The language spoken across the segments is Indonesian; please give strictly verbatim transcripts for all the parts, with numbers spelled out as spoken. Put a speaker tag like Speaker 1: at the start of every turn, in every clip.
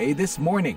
Speaker 1: A This Morning.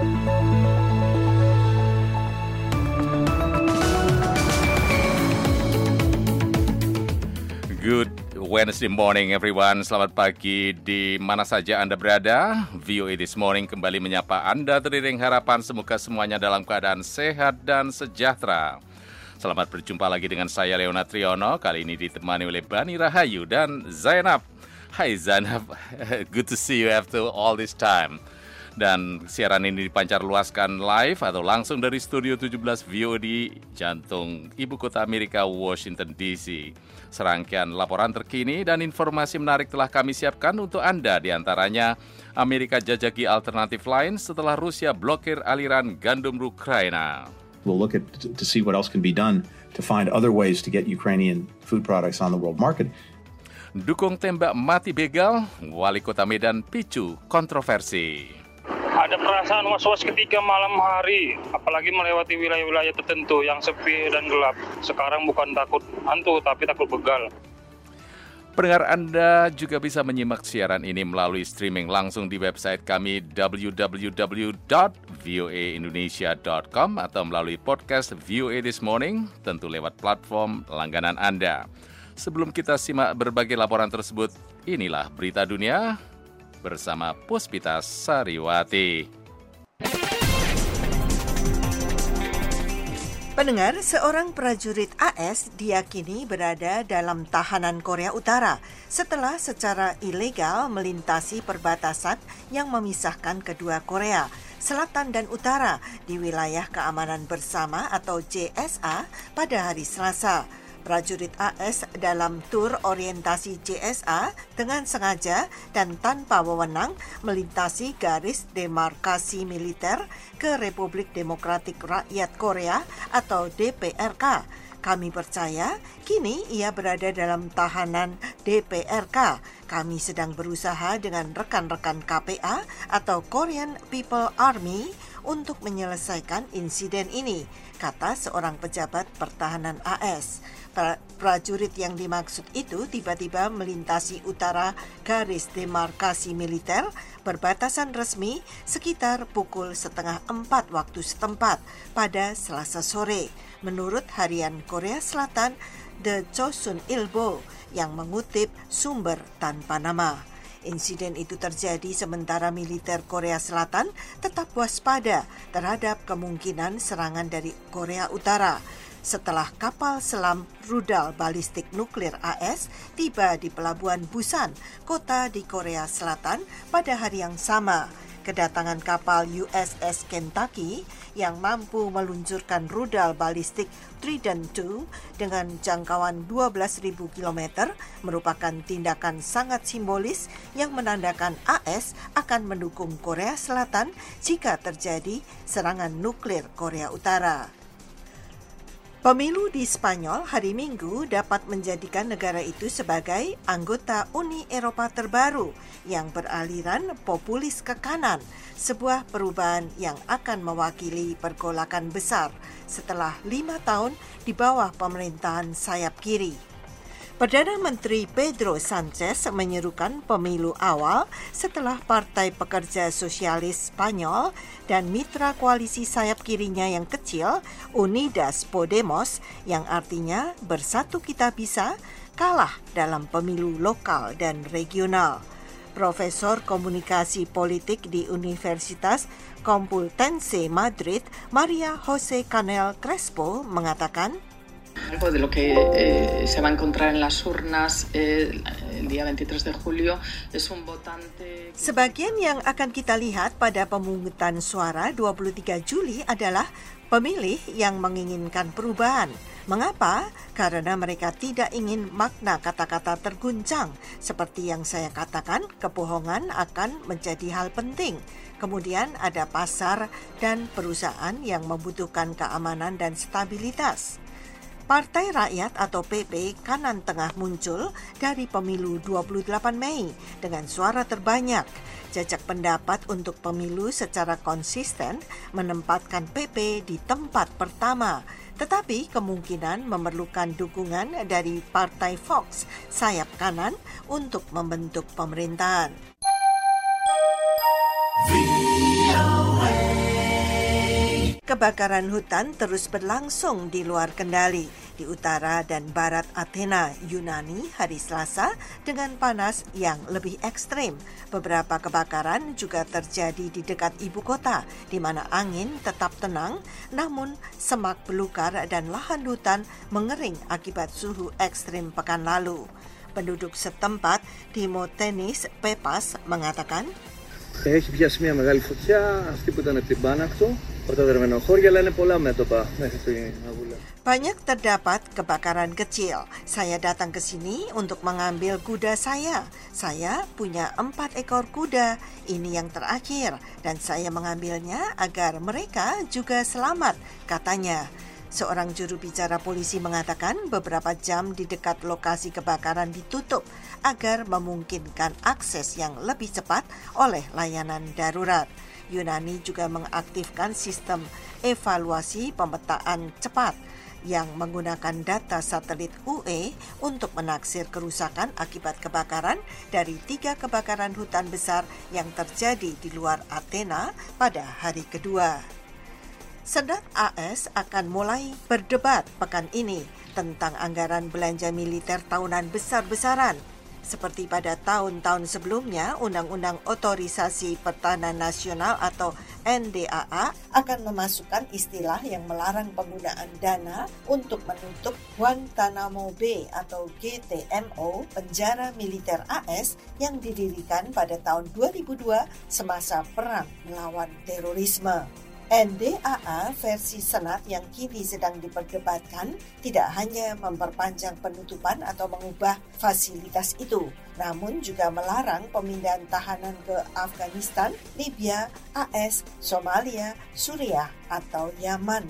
Speaker 2: Good Wednesday morning everyone. Selamat pagi di mana saja Anda berada. V O A This Morning kembali menyapa Anda teriring harapan semoga semuanya dalam keadaan sehat dan sejahtera. Selamat berjumpa lagi dengan saya Leona Triono. Kali ini ditemani oleh Bani Rahayu dan Zainab. Hai Zainab, good to see you after all this time. Dan siaran ini dipancar luaskan live atau langsung dari Studio tujuh belas V O D, jantung ibu kota Amerika, Washington D C. Serangkaian laporan terkini dan informasi menarik telah kami siapkan untuk Anda, diantaranya Amerika jajaki alternatif lain setelah Rusia blokir aliran gandum Ukraina.
Speaker 3: We'll look at to see what else can be done to find other ways to get Ukrainian food products on the world market.
Speaker 2: Dukung tembak mati begal, Wali Kota Medan picu kontroversi.
Speaker 4: Ada perasaan was-was ketika malam hari, apalagi melewati wilayah-wilayah tertentu yang sepi dan gelap. Sekarang bukan takut hantu, tapi takut begal.
Speaker 2: Pendengar Anda juga bisa menyimak siaran ini melalui streaming langsung di website kami w w w dot voa indonesia dot com atau melalui podcast V O A This Morning, tentu lewat platform langganan Anda. Sebelum kita simak berbagai laporan tersebut, inilah berita dunia bersama Puspita Sariwati.
Speaker 5: Pendengar, seorang prajurit A S diyakini berada dalam tahanan Korea Utara setelah secara ilegal melintasi perbatasan yang memisahkan kedua Korea, Selatan dan Utara di wilayah keamanan bersama atau J S A pada hari Selasa. Prajurit A S dalam tur orientasi J S A dengan sengaja dan tanpa wewenang melintasi garis demarkasi militer ke Republik Demokratik Rakyat Korea atau D P R K. Kami percaya kini ia berada dalam tahanan D P R K. Kami sedang berusaha dengan rekan-rekan K P A atau Korean People Army untuk menyelesaikan insiden ini, kata seorang pejabat pertahanan A S. Prajurit yang dimaksud itu tiba-tiba melintasi utara garis demarkasi militer perbatasan resmi sekitar pukul setengah empat waktu setempat pada Selasa sore, menurut harian Korea Selatan The Chosun Ilbo yang mengutip sumber tanpa nama. Insiden itu terjadi sementara militer Korea Selatan tetap waspada terhadap kemungkinan serangan dari Korea Utara setelah kapal selam rudal balistik nuklir A S tiba di Pelabuhan Busan, kota di Korea Selatan pada hari yang sama. Kedatangan kapal U S S Kentucky yang mampu meluncurkan rudal balistik Trident dua dengan jangkauan dua belas ribu kilometer merupakan tindakan sangat simbolis yang menandakan A S akan mendukung Korea Selatan jika terjadi serangan nuklir Korea Utara. Pemilu di Spanyol hari Minggu dapat menjadikan negara itu sebagai anggota Uni Eropa terbaru yang beraliran populis ke kanan, sebuah perubahan yang akan mewakili pergolakan besar setelah lima tahun di bawah pemerintahan sayap kiri. Perdana Menteri Pedro Sanchez menyerukan pemilu awal setelah Partai Pekerja Sosialis Spanyol dan mitra koalisi sayap kirinya yang kecil, Unidas Podemos, yang artinya Bersatu Kita Bisa, kalah dalam pemilu lokal dan regional. Profesor Komunikasi Politik di Universitas Complutense Madrid, Maria Jose Canel Crespo, mengatakan,
Speaker 6: Algo de lo que eh, se va a encontrar en las urnas eh, el día veintitrés de julio es un votante.
Speaker 5: Sebagian yang akan kita lihat pada pemungutan suara dua puluh tiga Juli adalah pemilih yang menginginkan perubahan. Mengapa? Karena mereka tidak ingin makna kata-kata terguncang. Seperti yang saya katakan, kebohongan akan menjadi hal penting. Kemudian ada pasar dan perusahaan yang membutuhkan keamanan dan stabilitas. Partai Rakyat atau P P kanan tengah muncul dari pemilu dua puluh delapan Mei dengan suara terbanyak. Jajak pendapat untuk pemilu secara konsisten menempatkan P P di tempat pertama, tetapi kemungkinan memerlukan dukungan dari Partai Vox, sayap kanan, untuk membentuk pemerintahan. Kebakaran hutan terus berlangsung di luar kendali di utara dan barat Athena, Yunani hari Selasa dengan panas yang lebih ekstrim. Beberapa kebakaran juga terjadi di dekat ibu kota di mana angin tetap tenang namun semak belukar dan lahan hutan mengering akibat suhu ekstrim pekan lalu. Penduduk setempat Timothenis Pepas mengatakan,
Speaker 1: Έχει πιάσει μια μεγάλη φωτιά, αυτή που ήταν από την Πάνακτο, πρωτοδερμένο χώρια, αλλά είναι πολλά μέτωπα μέχρι στην Αγούλα.
Speaker 5: Banyak terdapat kebakaran kecil. Saya datang ke sini untuk mengambil kuda saya. Saya punya empat ekor kuda. Ini yang terakhir dan saya mengambilnya agar mereka juga selamat, katanya. Seorang juru bicara polisi mengatakan beberapa jam di dekat lokasi kebakaran ditutup agar memungkinkan akses yang lebih cepat oleh layanan darurat. Yunani juga mengaktifkan sistem evaluasi pemetaan cepat yang menggunakan data satelit U E untuk menaksir kerusakan akibat kebakaran dari tiga kebakaran hutan besar yang terjadi di luar Athena pada hari kedua. Senat A S akan mulai berdebat pekan ini tentang anggaran belanja militer tahunan besar-besaran. Seperti pada tahun-tahun sebelumnya, Undang-Undang Otorisasi Pertahanan Nasional atau N D A A akan memasukkan istilah yang melarang penggunaan dana untuk menutup Guantanamo Bay atau G T M O, penjara militer A S yang didirikan pada tahun dua ribu dua semasa perang melawan terorisme. N D A A versi Senat yang kini sedang diperdebatkan tidak hanya memperpanjang penutupan atau mengubah fasilitas itu, namun juga melarang pemindahan tahanan ke Afghanistan, Libya, A S, Somalia, Suriah, atau Yaman.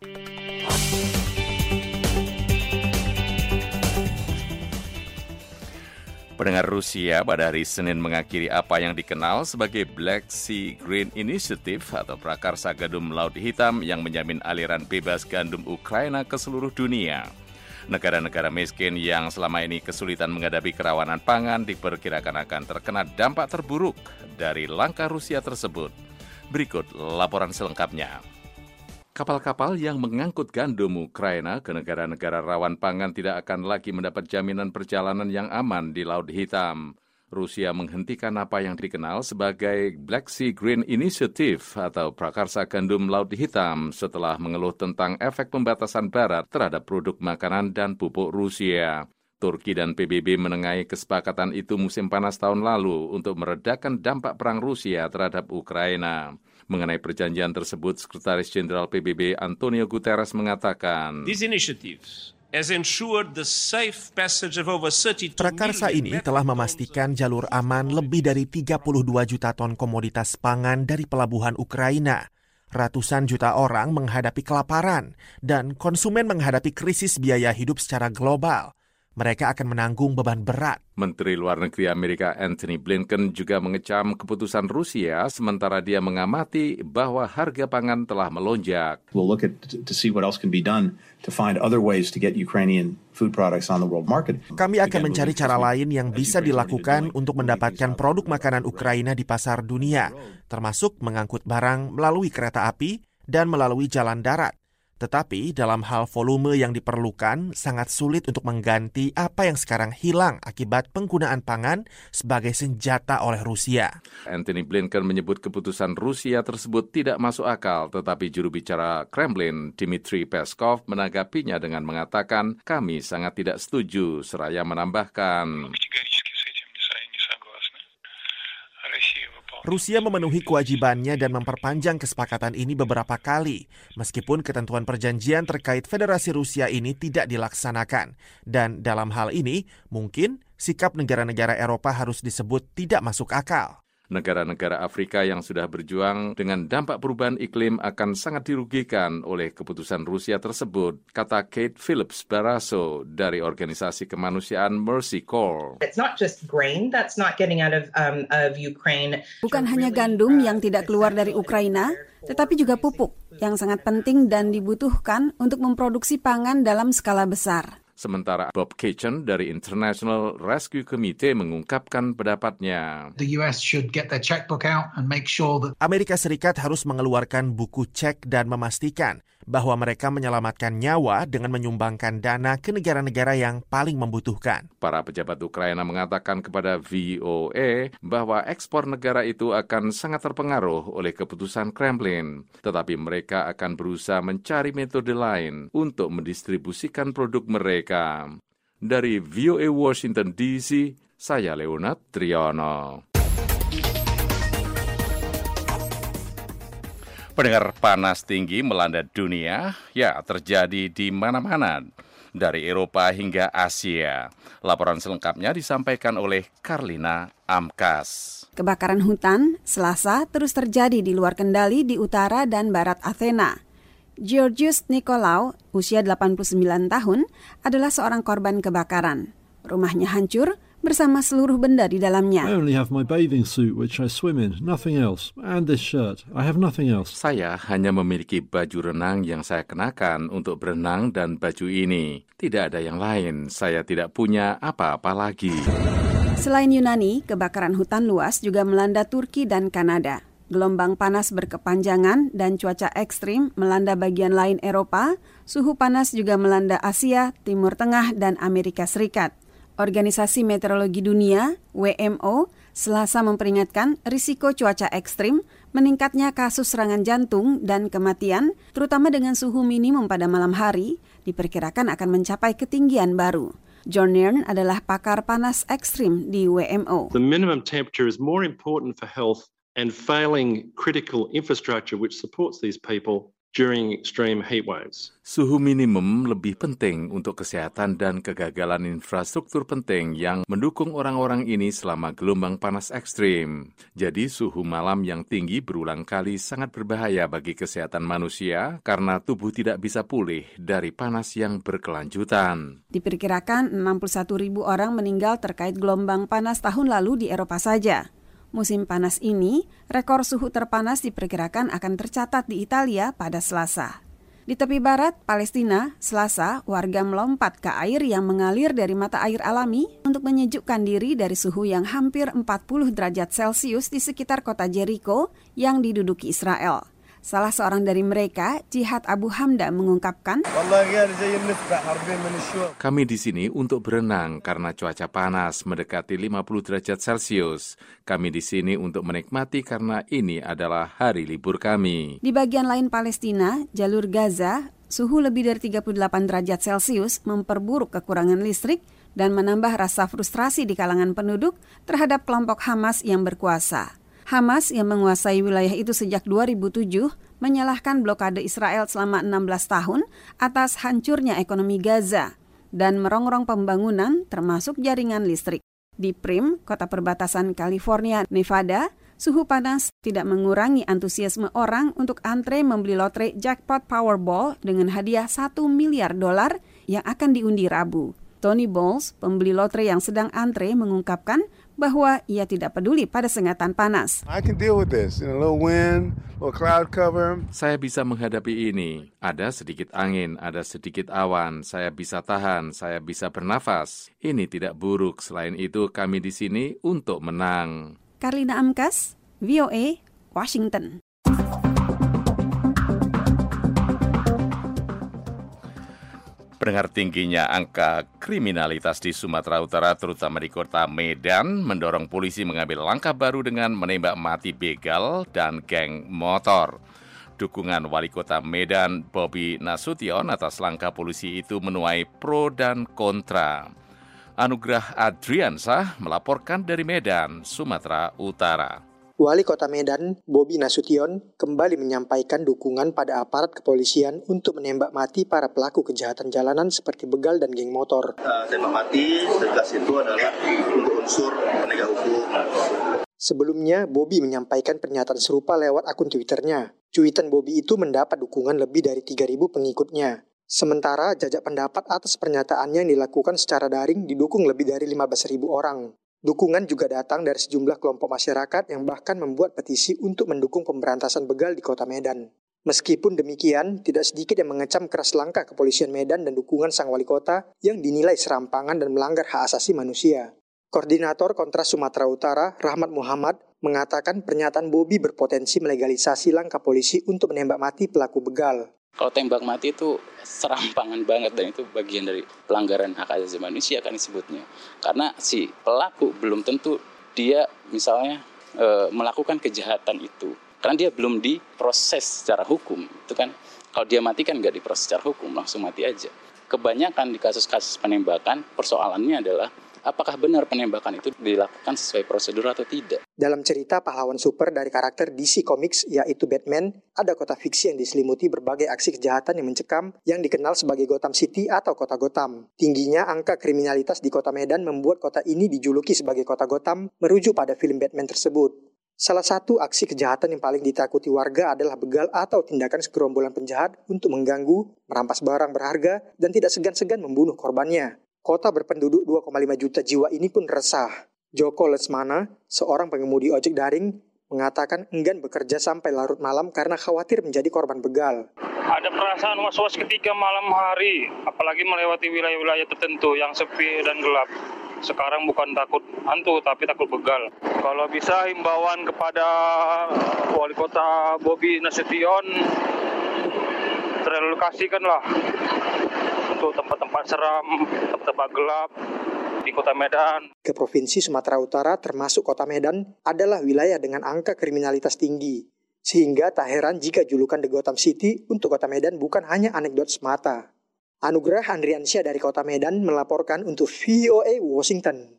Speaker 2: Pendengar, Rusia pada hari Senin mengakhiri apa yang dikenal sebagai Black Sea Grain Initiative atau prakarsa gandum Laut Hitam yang menjamin aliran bebas gandum Ukraina ke seluruh dunia. Negara-negara miskin yang selama ini kesulitan menghadapi kerawanan pangan diperkirakan akan terkena dampak terburuk dari langkah Rusia tersebut. Berikut laporan selengkapnya. Kapal-kapal yang mengangkut gandum Ukraina ke negara-negara rawan pangan tidak akan lagi mendapat jaminan perjalanan yang aman di Laut Hitam. Rusia menghentikan apa yang dikenal sebagai Black Sea Grain Initiative atau prakarsa gandum Laut Hitam setelah mengeluh tentang efek pembatasan Barat terhadap produk makanan dan pupuk Rusia. Turki dan P B B menengahi kesepakatan itu musim panas tahun lalu untuk meredakan dampak perang Rusia terhadap Ukraina. Mengenai perjanjian tersebut, Sekretaris Jenderal P B B Antonio Guterres mengatakan,
Speaker 7: prakarsa ini telah memastikan jalur aman lebih dari tiga puluh dua juta ton komoditas pangan dari pelabuhan Ukraina. Ratusan juta orang menghadapi kelaparan dan konsumen menghadapi krisis biaya hidup secara global. Mereka akan menanggung beban berat.
Speaker 2: Menteri Luar Negeri Amerika Antony Blinken juga mengecam keputusan Rusia sementara dia mengamati bahwa harga pangan telah melonjak.
Speaker 3: We'll look at to see what else can be done to find other ways to get Ukrainian food products on the world market.
Speaker 7: Kami akan mencari cara lain yang bisa dilakukan untuk mendapatkan produk makanan Ukraina di pasar dunia, termasuk mengangkut barang melalui kereta api dan melalui jalan darat. Tetapi dalam hal volume yang diperlukan, sangat sulit untuk mengganti apa yang sekarang hilang akibat penggunaan pangan sebagai senjata oleh Rusia.
Speaker 2: Antony Blinken menyebut keputusan Rusia tersebut tidak masuk akal, tetapi juru bicara Kremlin, Dmitry Peskov, menanggapinya dengan mengatakan, kami sangat tidak setuju, seraya menambahkan,
Speaker 7: Rusia memenuhi kewajibannya dan memperpanjang kesepakatan ini beberapa kali, meskipun ketentuan perjanjian terkait Federasi Rusia ini tidak dilaksanakan. Dan dalam hal ini, mungkin sikap negara-negara Eropa harus disebut tidak masuk akal.
Speaker 2: Negara-negara Afrika yang sudah berjuang dengan dampak perubahan iklim akan sangat dirugikan oleh keputusan Rusia tersebut, kata Kate Phillips Barrasso dari organisasi kemanusiaan Mercy Corps.
Speaker 8: It's not just grain that's not getting out of um, of Ukraine.
Speaker 9: Bukan hanya gandum yang tidak keluar dari Ukraina, tetapi juga pupuk yang sangat penting dan dibutuhkan untuk memproduksi pangan dalam skala besar.
Speaker 2: Sementara Bob Kitchen dari International Rescue Committee mengungkapkan pendapatnya.
Speaker 10: The U S should get their checkbook out and make sure that
Speaker 7: Amerika Serikat harus mengeluarkan buku cek dan memastikan bahwa mereka menyelamatkan nyawa dengan menyumbangkan dana ke negara-negara yang paling membutuhkan.
Speaker 2: Para pejabat Ukraina mengatakan kepada V O A bahwa ekspor negara itu akan sangat terpengaruh oleh keputusan Kremlin. Tetapi mereka akan berusaha mencari metode lain untuk mendistribusikan produk mereka. Dari V O A Washington D C, saya Leonard Triono. Pendengar, panas tinggi melanda dunia, ya terjadi di mana-mana, dari Eropa hingga Asia. Laporan selengkapnya disampaikan oleh Karlina Amkas.
Speaker 9: Kebakaran hutan Selasa terus terjadi di luar kendali di utara dan barat Athena. Georgios Nikolaou, usia delapan puluh sembilan tahun, adalah seorang korban kebakaran. Rumahnya hancur bersama seluruh benda di dalamnya.
Speaker 11: I only have my bathing suit which I swim in, nothing else, and this shirt. I have nothing else.
Speaker 2: Saya hanya memiliki baju renang yang saya kenakan untuk berenang dan baju ini. Tidak ada yang lain, saya tidak punya apa-apa lagi.
Speaker 9: Selain Yunani, kebakaran hutan luas juga melanda Turki dan Kanada. Gelombang panas berkepanjangan dan cuaca ekstrim melanda bagian lain Eropa. Suhu panas juga melanda Asia, Timur Tengah, dan Amerika Serikat. Organisasi Meteorologi Dunia, W M O, Selasa memperingatkan risiko cuaca ekstrim, meningkatnya kasus serangan jantung dan kematian, terutama dengan suhu minimum pada malam hari, diperkirakan akan mencapai ketinggian baru. John Nairn adalah pakar panas ekstrim di W M O.
Speaker 12: The minimum temperature is more important for health and failing critical infrastructure which supports these people during extreme heat waves.
Speaker 2: Suhu minimum lebih penting untuk kesehatan dan kegagalan infrastruktur penting yang mendukung orang-orang ini selama gelombang panas ekstrim. Jadi suhu malam yang tinggi berulang kali sangat berbahaya bagi kesehatan manusia karena tubuh tidak bisa pulih dari panas yang berkelanjutan.
Speaker 9: Diperkirakan enam puluh satu ribu orang meninggal terkait gelombang panas tahun lalu di Eropa saja. Musim panas ini, rekor suhu terpanas diperkirakan akan tercatat di Italia pada Selasa. Di tepi barat, Palestina, Selasa, warga melompat ke air yang mengalir dari mata air alami untuk menyejukkan diri dari suhu yang hampir empat puluh derajat Celcius di sekitar kota Jericho yang diduduki Israel. Salah seorang dari mereka, Jihad Abu Hamda, mengungkapkan,
Speaker 2: kami di sini untuk berenang karena cuaca panas mendekati lima puluh derajat Celcius. Kami di sini untuk menikmati karena ini adalah hari libur kami.
Speaker 9: Di bagian lain Palestina, jalur Gaza, suhu lebih dari tiga puluh delapan derajat Celcius memperburuk kekurangan listrik dan menambah rasa frustrasi di kalangan penduduk terhadap kelompok Hamas yang berkuasa. Hamas yang menguasai wilayah itu sejak dua ribu tujuh menyalahkan blokade Israel selama enam belas tahun atas hancurnya ekonomi Gaza dan merongrong pembangunan termasuk jaringan listrik. Di Prim, kota perbatasan California, Nevada, suhu panas tidak mengurangi antusiasme orang untuk antre membeli lotre jackpot Powerball dengan hadiah satu miliar dolar yang akan diundi Rabu. Tony Bowles, pembeli lotre yang sedang antre, mengungkapkan bahwa ia tidak peduli pada sengatan panas.
Speaker 13: I can deal with this. In a little wind, a little cloud cover.
Speaker 2: Saya bisa menghadapi ini. Ada sedikit angin, ada sedikit awan. Saya bisa tahan, saya bisa bernafas. Ini tidak buruk. Selain itu, kami di sini untuk menang.
Speaker 9: Karlina Amkas, V O A, Washington.
Speaker 2: Pendengar, tingginya angka kriminalitas di Sumatera Utara, terutama di kota Medan, mendorong polisi mengambil langkah baru dengan menembak mati begal dan geng motor. Dukungan Wali Kota Medan, Bobi Nasution, atas langkah polisi itu menuai pro dan kontra. Anugrah Adriansah melaporkan dari Medan, Sumatera Utara.
Speaker 14: Wali Kota Medan, Bobi Nasution, kembali menyampaikan dukungan pada aparat kepolisian untuk menembak mati para pelaku kejahatan jalanan seperti begal dan geng motor.
Speaker 15: Uh, tembak mati tegas itu adalah untuk unsur penegak hukum.
Speaker 14: Sebelumnya, Bobi menyampaikan pernyataan serupa lewat akun Twitternya. Cuitan Bobi itu mendapat dukungan lebih dari tiga ribu pengikutnya. Sementara jajak pendapat atas pernyataannya yang dilakukan secara daring didukung lebih dari lima belas ribu orang. Dukungan juga datang dari sejumlah kelompok masyarakat yang bahkan membuat petisi untuk mendukung pemberantasan begal di Kota Medan. Meskipun demikian, tidak sedikit yang mengecam keras langkah kepolisian Medan dan dukungan sang wali kota yang dinilai serampangan dan melanggar hak asasi manusia. Koordinator Kontras Sumatera Utara, Rahmat Muhammad, mengatakan pernyataan Bobi berpotensi melegalisasi langkah polisi untuk menembak mati pelaku begal.
Speaker 16: Kalau tembak mati itu serampangan banget dan itu bagian dari pelanggaran hak asasi manusia kan disebutnya. Karena si pelaku belum tentu dia misalnya e, melakukan kejahatan itu. Karena dia belum diproses secara hukum. Itu kan kalau dia mati kan nggak diproses secara hukum, langsung mati aja. Kebanyakan di kasus-kasus penembakan persoalannya adalah apakah benar penembakan itu dilakukan sesuai prosedur atau tidak.
Speaker 14: Dalam cerita pahlawan super dari karakter D C Comics yaitu Batman, ada kota fiksi yang diselimuti berbagai aksi kejahatan yang mencekam yang dikenal sebagai Gotham City atau kota Gotham. Tingginya angka kriminalitas di kota Medan membuat kota ini dijuluki sebagai kota Gotham merujuk pada film Batman tersebut. Salah satu aksi kejahatan yang paling ditakuti warga adalah begal atau tindakan segerombolan penjahat untuk mengganggu, merampas barang berharga, dan tidak segan-segan membunuh korbannya. Kota berpenduduk dua koma lima juta jiwa ini pun resah. Joko Lesmana, seorang pengemudi ojek daring, mengatakan enggan bekerja sampai larut malam karena khawatir menjadi korban begal.
Speaker 4: Ada perasaan was-was ketika malam hari, apalagi melewati wilayah-wilayah tertentu yang sepi dan gelap. Sekarang bukan takut hantu, tapi takut begal. Kalau bisa himbauan kepada Wali Kota Bobi Nasution, terelokasikanlah untuk tempat-tempat seram, tempat-tempat gelap di Kota Medan.
Speaker 14: Ke Provinsi Sumatera Utara termasuk Kota Medan adalah wilayah dengan angka kriminalitas tinggi. Sehingga tak heran jika julukan The Gotham City untuk Kota Medan bukan hanya anekdot semata. Anugerah Andriansyah dari Kota Medan melaporkan untuk V O A Washington.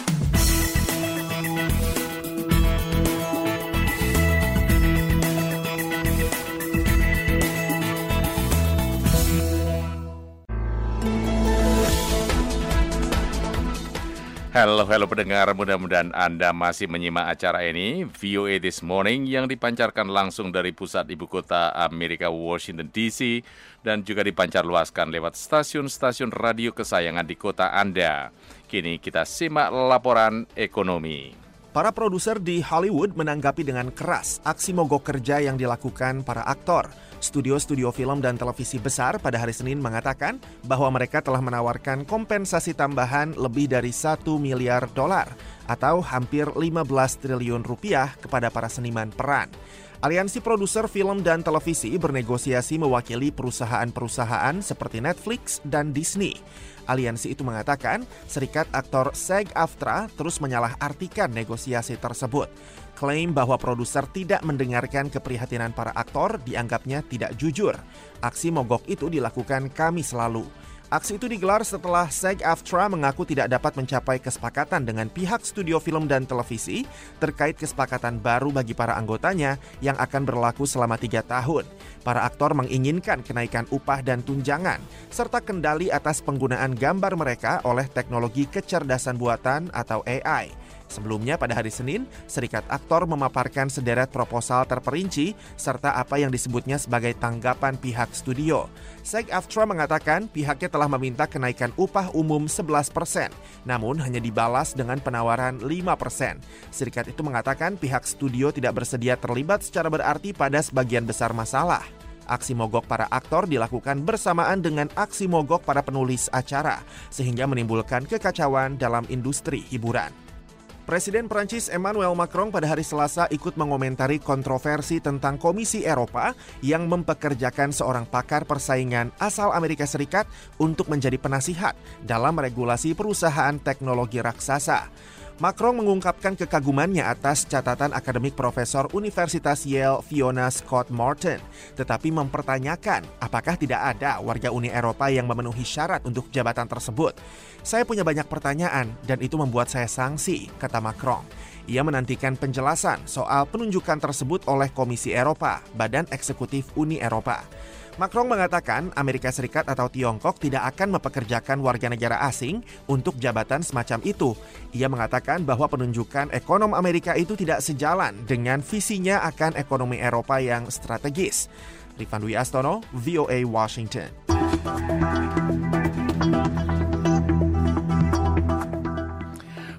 Speaker 2: Halo, halo pendengar, mudah-mudahan Anda masih menyimak acara ini, V O A This Morning, yang dipancarkan langsung dari pusat ibu kota Amerika, Washington D C, dan juga dipancar luaskan lewat stasiun-stasiun radio kesayangan di kota Anda. Kini kita simak laporan ekonomi.
Speaker 7: Para produser di Hollywood menanggapi dengan keras aksi mogok kerja yang dilakukan para aktor. Studio-studio film dan televisi besar pada hari Senin mengatakan bahwa mereka telah menawarkan kompensasi tambahan lebih dari satu miliar dolar atau hampir lima belas triliun rupiah kepada para seniman peran. Aliansi produser film dan televisi bernegosiasi mewakili perusahaan-perusahaan seperti Netflix dan Disney. Aliansi itu mengatakan serikat aktor SAG-AFTRA terus menyalahartikan negosiasi tersebut. Klaim bahwa produser tidak mendengarkan keprihatinan para aktor dianggapnya tidak jujur. Aksi mogok itu dilakukan Kamis lalu. Aksi itu digelar setelah SAG-AFTRA mengaku tidak dapat mencapai kesepakatan dengan pihak studio film dan televisi terkait kesepakatan baru bagi para anggotanya yang akan berlaku selama tiga tahun. Para aktor menginginkan kenaikan upah dan tunjangan, serta kendali atas penggunaan gambar mereka oleh teknologi kecerdasan buatan atau A I. Sebelumnya pada hari Senin, serikat aktor memaparkan sederet proposal terperinci serta apa yang disebutnya sebagai tanggapan pihak studio. SAG-AFTRA mengatakan pihaknya telah meminta kenaikan upah umum sebelas persen, namun hanya dibalas dengan penawaran lima persen. Serikat itu mengatakan pihak studio tidak bersedia terlibat secara berarti pada sebagian besar masalah. Aksi mogok para aktor dilakukan bersamaan dengan aksi mogok para penulis acara, sehingga menimbulkan kekacauan dalam industri hiburan. Presiden Prancis Emmanuel Macron pada hari Selasa ikut mengomentari kontroversi tentang Komisi Eropa yang mempekerjakan seorang pakar persaingan asal Amerika Serikat untuk menjadi penasihat dalam regulasi perusahaan teknologi raksasa. Macron mengungkapkan kekagumannya atas catatan akademik Profesor Universitas Yale Fiona Scott Morton, tetapi mempertanyakan apakah tidak ada warga Uni Eropa yang memenuhi syarat untuk jabatan tersebut. Saya punya banyak pertanyaan dan itu membuat saya sangsi, kata Macron. Ia menantikan penjelasan soal penunjukan tersebut oleh Komisi Eropa, Badan Eksekutif Uni Eropa. Macron mengatakan Amerika Serikat atau Tiongkok tidak akan mempekerjakan warga negara asing untuk jabatan semacam itu. Ia mengatakan bahwa penunjukan ekonom Amerika itu tidak sejalan dengan visinya akan ekonomi Eropa yang strategis. Rifan Dwi Astono, V O A Washington.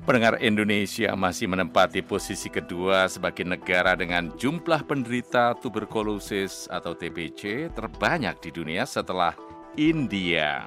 Speaker 2: Pendengar, Indonesia masih menempati posisi kedua sebagai negara dengan jumlah penderita tuberkulosis atau T B C terbanyak di dunia setelah India.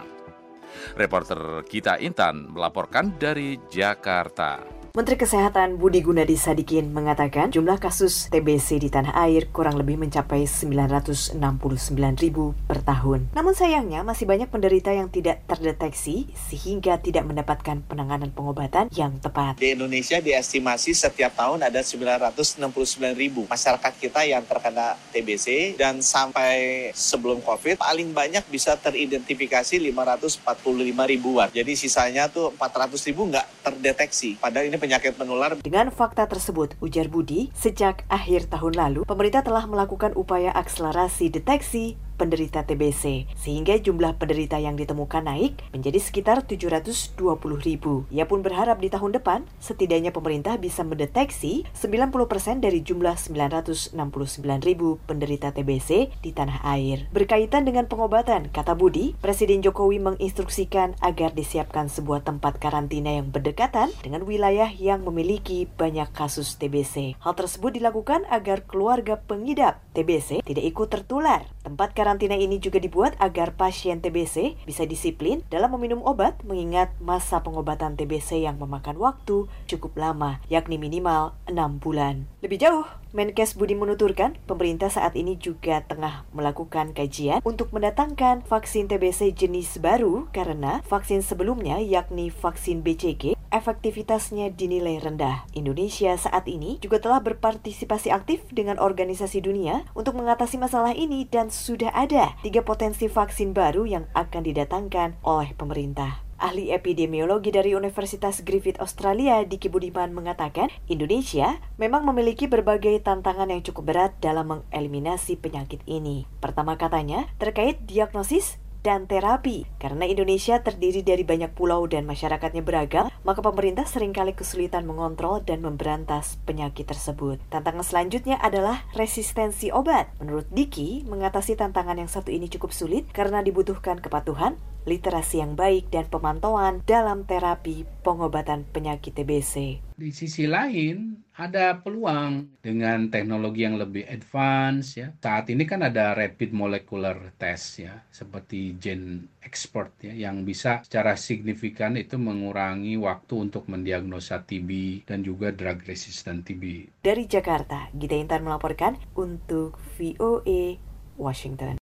Speaker 2: Reporter kita Intan melaporkan dari Jakarta.
Speaker 17: Menteri Kesehatan Budi Gunadi Sadikin mengatakan jumlah kasus T B C di tanah air kurang lebih mencapai sembilan ratus enam puluh sembilan ribu per tahun. Namun sayangnya masih banyak penderita yang tidak terdeteksi sehingga tidak mendapatkan penanganan pengobatan yang tepat.
Speaker 18: Di Indonesia diestimasi setiap tahun ada sembilan ratus enam puluh sembilan ribu masyarakat kita yang terkena T B C, dan sampai sebelum COVID paling banyak bisa teridentifikasi lima ratus empat puluh lima ribuan. Jadi sisanya tuh empat ratus ribu nggak terdeteksi. Padahal ini penyakit menular.
Speaker 17: Dengan fakta tersebut, ujar Budi, sejak akhir tahun lalu, pemerintah telah melakukan upaya akselerasi deteksi penderita T B C, sehingga jumlah penderita yang ditemukan naik menjadi sekitar tujuh ratus dua puluh ribu. Ia pun berharap di tahun depan, setidaknya pemerintah bisa mendeteksi sembilan puluh persen dari jumlah sembilan ratus enam puluh sembilan ribu penderita T B C di tanah air. Berkaitan dengan pengobatan, kata Budi, Presiden Jokowi menginstruksikan agar disiapkan sebuah tempat karantina yang berdekatan dengan wilayah yang memiliki banyak kasus T B C. Hal tersebut dilakukan agar keluarga pengidap T B C tidak ikut tertular. Tempat karantina ini juga dibuat agar pasien T B C bisa disiplin dalam meminum obat mengingat masa pengobatan T B C yang memakan waktu cukup lama, yakni minimal enam bulan. Lebih jauh, Menkes Budi menuturkan pemerintah saat ini juga tengah melakukan kajian untuk mendatangkan vaksin T B C jenis baru karena vaksin sebelumnya yakni vaksin B C G efektivitasnya dinilai rendah. Indonesia saat ini juga telah berpartisipasi aktif dengan organisasi dunia untuk mengatasi masalah ini dan sudah ada tiga potensi vaksin baru yang akan didatangkan oleh pemerintah. Ahli epidemiologi dari Universitas Griffith Australia, Diki Budiman, mengatakan Indonesia memang memiliki berbagai tantangan yang cukup berat dalam mengeliminasi penyakit ini. Pertama katanya, terkait diagnosis dan terapi. Karena Indonesia terdiri dari banyak pulau dan masyarakatnya beragam, maka pemerintah seringkali kesulitan mengontrol dan memberantas penyakit tersebut. Tantangan selanjutnya adalah resistensi obat. Menurut Diki, mengatasi tantangan yang satu ini cukup sulit karena dibutuhkan kepatuhan, literasi yang baik, dan pemantauan dalam terapi pengobatan penyakit T B C.
Speaker 19: Di sisi lain, ada peluang dengan teknologi yang lebih advance ya. Saat ini kan ada rapid molecular test ya, seperti GenExpert ya, yang bisa secara signifikan itu mengurangi waktu untuk mendiagnosa T B dan juga drug resistant T B.
Speaker 17: Dari Jakarta, Gita Intan melaporkan untuk V O A Washington.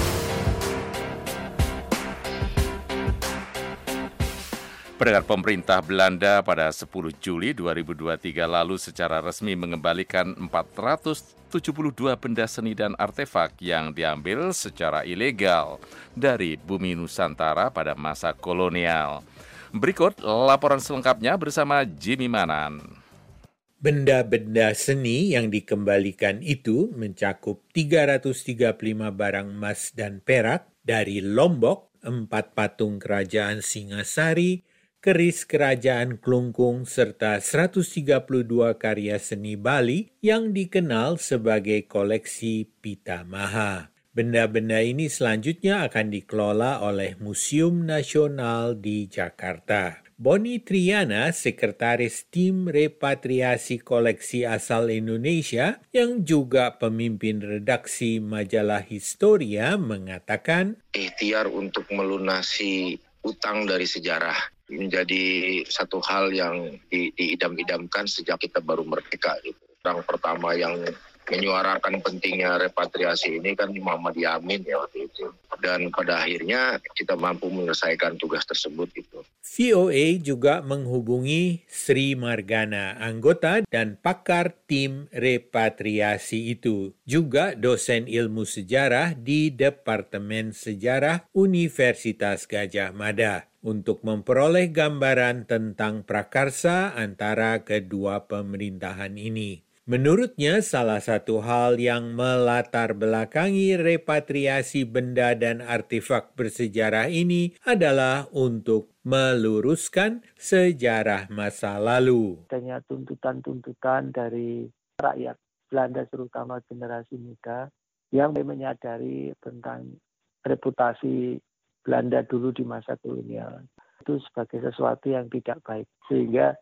Speaker 2: Pendengar, pemerintah Belanda pada sepuluh Juli dua ribu dua puluh tiga lalu secara resmi mengembalikan empat ratus tujuh puluh dua benda seni dan artefak yang diambil secara ilegal dari bumi Nusantara pada masa kolonial. Berikut laporan selengkapnya bersama Jimmy Manan.
Speaker 20: Benda-benda seni yang dikembalikan itu mencakup tiga ratus tiga puluh lima barang emas dan perak dari Lombok, empat patung kerajaan Singasari, keris kerajaan Klungkung, serta seratus tiga puluh dua karya seni Bali yang dikenal sebagai koleksi Pitamaha. Benda-benda ini selanjutnya akan dikelola oleh Museum Nasional di Jakarta. Boni Triana, sekretaris tim repatriasi koleksi asal Indonesia yang juga pemimpin redaksi majalah Historia, mengatakan,
Speaker 21: ikhtiar untuk melunasi utang dari sejarah menjadi satu hal yang di, diidam-idamkan sejak kita baru merdeka. Gitu. Orang pertama yang menyuarakan pentingnya repatriasi ini kan Muhammad Yamin ya waktu itu. Dan pada akhirnya kita mampu menyelesaikan tugas tersebut itu.
Speaker 20: V O A juga menghubungi Sri Margana, anggota dan pakar tim repatriasi itu. Juga dosen ilmu sejarah di Departemen Sejarah Universitas Gadjah Mada, untuk memperoleh gambaran tentang prakarsa antara kedua pemerintahan ini. Menurutnya, salah satu hal yang melatar belakangi repatriasi benda dan artefak bersejarah ini adalah untuk meluruskan sejarah masa lalu.
Speaker 22: Adanya tuntutan-tuntutan dari rakyat Belanda, terutama generasi muda, yang menyadari tentang reputasi Belanda dulu di masa kolonial. Itu sebagai sesuatu yang tidak baik. Sehingga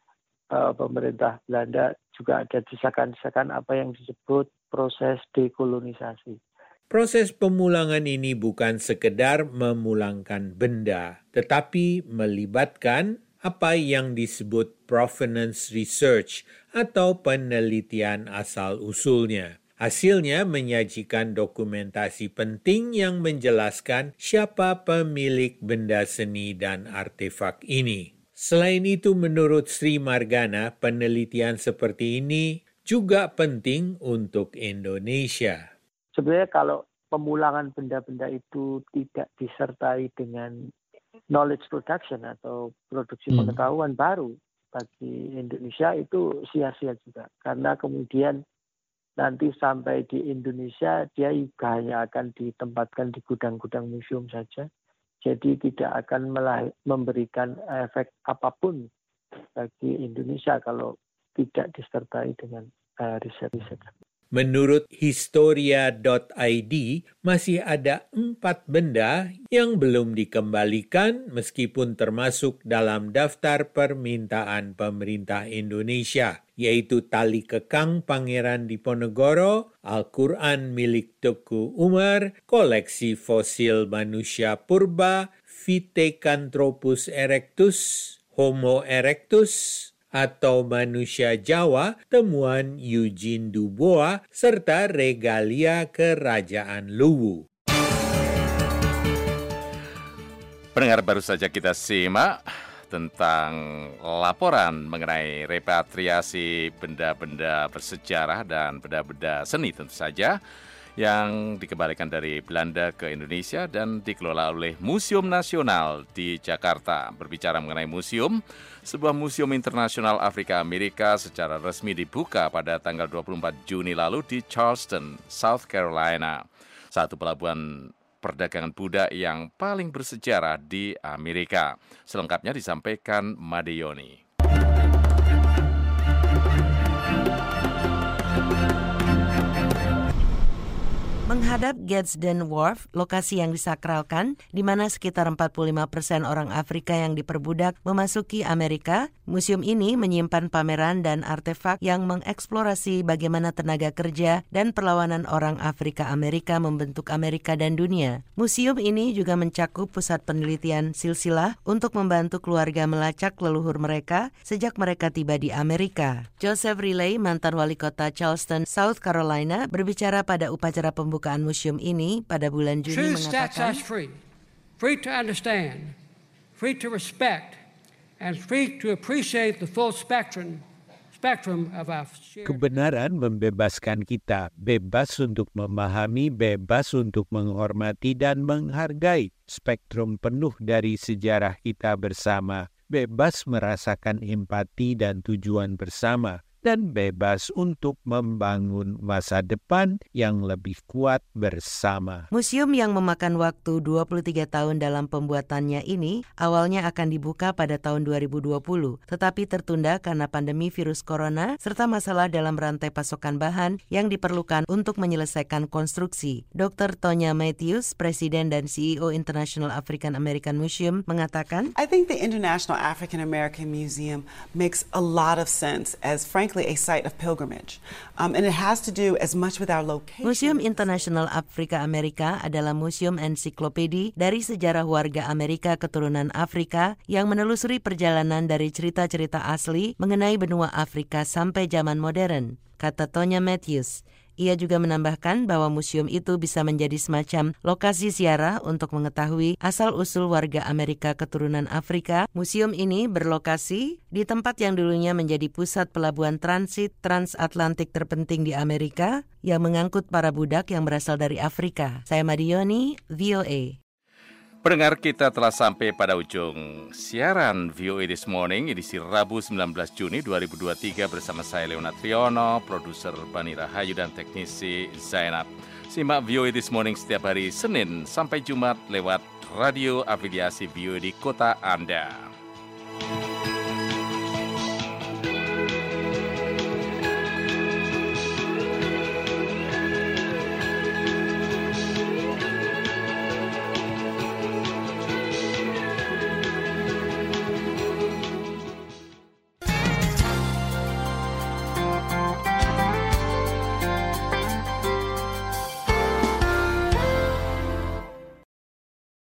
Speaker 22: uh, pemerintah Belanda juga ada desakan-desakan apa yang disebut proses dekolonisasi.
Speaker 20: Proses pemulangan ini bukan sekedar memulangkan benda, tetapi melibatkan apa yang disebut provenance research atau penelitian asal-usulnya. Hasilnya menyajikan dokumentasi penting yang menjelaskan siapa pemilik benda seni dan artefak ini. Selain itu, menurut Sri Margana, penelitian seperti ini juga penting untuk Indonesia.
Speaker 22: Sebenarnya kalau pemulangan benda-benda itu tidak disertai dengan knowledge production atau produksi hmm. pengetahuan baru bagi Indonesia, itu sia-sia juga. Karena kemudian nanti sampai di Indonesia dia juga hanya akan ditempatkan di gudang-gudang museum saja. Jadi tidak akan melahir, memberikan efek apapun bagi Indonesia kalau tidak disertai dengan uh, riset-riset.
Speaker 20: Menurut historia dot i d, masih ada empat benda yang belum dikembalikan meskipun termasuk dalam daftar permintaan pemerintah Indonesia, yaitu tali kekang Pangeran Diponegoro, Al-Quran milik Teku Umar, koleksi fosil manusia purba, Pithecanthropus erectus, Homo erectus, atau manusia Jawa, temuan Eugene Dubois, serta regalia Kerajaan Luwu.
Speaker 2: Pendengar, baru saja kita simak tentang laporan mengenai repatriasi benda-benda bersejarah dan benda-benda seni tentu saja yang dikembalikan dari Belanda ke Indonesia dan dikelola oleh Museum Nasional di Jakarta. Berbicara mengenai museum, sebuah museum internasional Afrika Amerika secara resmi dibuka pada tanggal dua puluh empat Juni lalu di Charleston, South Carolina, satu pelabuhan perdagangan budak yang paling bersejarah di Amerika. Selengkapnya disampaikan Madeyoni.
Speaker 1: Menghadap Gadsden Wharf, lokasi yang disakralkan, di mana sekitar empat puluh lima persen orang Afrika yang diperbudak memasuki Amerika, museum ini menyimpan pameran dan artefak yang mengeksplorasi bagaimana tenaga kerja dan perlawanan orang Afrika Amerika membentuk Amerika dan dunia. Museum ini juga mencakup pusat penelitian silsilah untuk membantu keluarga melacak leluhur mereka sejak mereka tiba di Amerika. Joseph Riley, mantan wali kota Charleston, South Carolina, berbicara pada upacara pembukaan Pembukaan museum ini pada bulan Juni mengatakan,
Speaker 6: free, free to understand, free to respect, and free to appreciate the full spectrum, spectrum of our shared...
Speaker 20: Kebenaran membebaskan kita, bebas untuk memahami, bebas untuk menghormati dan menghargai spektrum penuh dari sejarah kita bersama, bebas merasakan empati dan tujuan bersama, dan bebas untuk membangun masa depan yang lebih kuat bersama.
Speaker 1: Museum yang memakan waktu dua puluh tiga tahun dalam pembuatannya ini awalnya akan dibuka pada tahun dua ribu dua puluh, tetapi tertunda karena pandemi virus corona serta masalah dalam rantai pasokan bahan yang diperlukan untuk menyelesaikan konstruksi. Doktor Tonya Matthews, Presiden dan C E O International African American Museum, mengatakan,
Speaker 23: I think the International African American Museum makes a lot of sense as frankly a site of pilgrimage. Um, and it has to do as much with our location.
Speaker 1: Museum Internasional Afrika Amerika adalah museum ensiklopedi dari sejarah warga Amerika keturunan Afrika yang menelusuri perjalanan dari cerita-cerita asli mengenai benua Afrika sampai zaman modern, kata Tonya Matthews. Ia juga menambahkan bahwa museum itu bisa menjadi semacam lokasi ziarah untuk mengetahui asal-usul warga Amerika keturunan Afrika. Museum ini berlokasi di tempat yang dulunya menjadi pusat pelabuhan transit transatlantik terpenting di Amerika yang mengangkut para budak yang berasal dari Afrika. Saya Madiyoni, V O A.
Speaker 2: Pendengar, kita telah sampai pada ujung siaran V O A This Morning edisi Rabu sembilan belas Juni dua ribu dua puluh tiga bersama saya Leonard Triono, produser Bani Rahayu dan teknisi Zainab. Simak V O A This Morning setiap hari Senin sampai Jumat lewat radio afiliasi V O A di kota Anda.